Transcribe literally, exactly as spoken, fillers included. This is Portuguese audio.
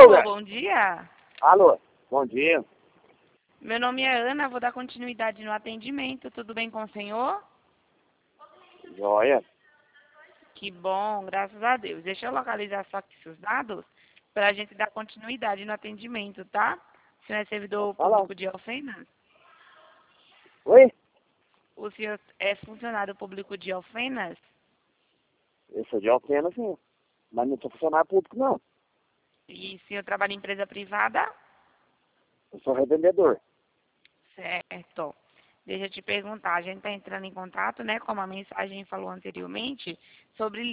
Alô, velho. bom dia. Alô, bom dia. Meu nome é Ana, vou dar continuidade no atendimento. Tudo bem com o senhor? Joia. Que bom, graças a Deus. Deixa eu localizar só aqui seus dados para a gente dar continuidade no atendimento, tá? O senhor é servidor Fala. público de Alfenas? Oi? O senhor é funcionário público de Alfenas? Eu sou de Alfena, sim. Mas não sou funcionário público, não. E o senhor trabalha em empresa privada? Eu sou revendedor. Certo. Deixa eu te perguntar, a gente está entrando em contato, né, como a mensagem falou anteriormente, sobre